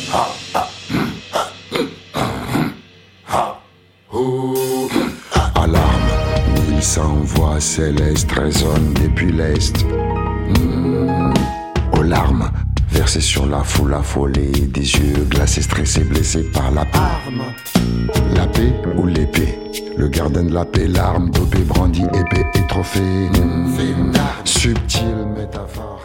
Alarme, 1100 voix célestes résonnent depuis l'Est. Aux larmes, versées sur la foule affolée, des yeux glacés, stressés, blessés par la arme. La paix ou l'épée, le gardien de la paix, l'arme dopée, brandie, épée et trophée. Subtile métaphore.